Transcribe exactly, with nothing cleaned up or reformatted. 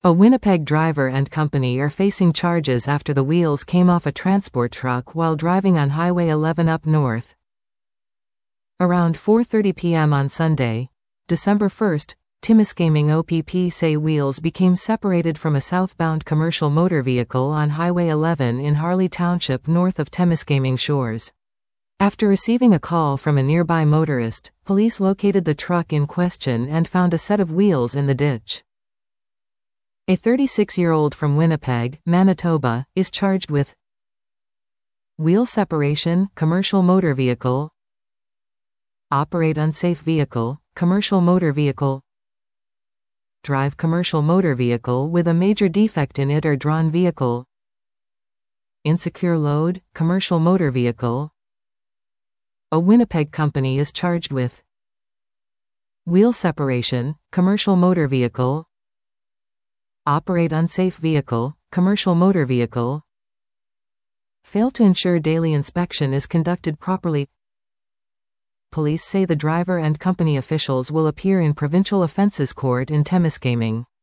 A Winnipeg driver and company are facing charges after the wheels came off a transport truck while driving on Highway eleven up north. Around four thirty p m on Sunday, December first, Timiskaming O P P say wheels became separated from a southbound commercial motor vehicle on Highway eleven in Harley Township north of Timiskaming Shores. After receiving a call from a nearby motorist, police located the truck in question and found a set of wheels in the ditch. A thirty-six-year-old from Winnipeg, Manitoba, is charged with wheel separation, commercial motor vehicle, operate unsafe vehicle, commercial motor vehicle, drive commercial motor vehicle with a major defect in it or drawn vehicle, insecure load, commercial motor vehicle. A Winnipeg company is charged with wheel separation, commercial motor vehicle, operate unsafe vehicle, commercial motor vehicle, fail to ensure daily inspection is conducted properly. Police say the driver and company officials will appear in Provincial Offences Court in Timiskaming.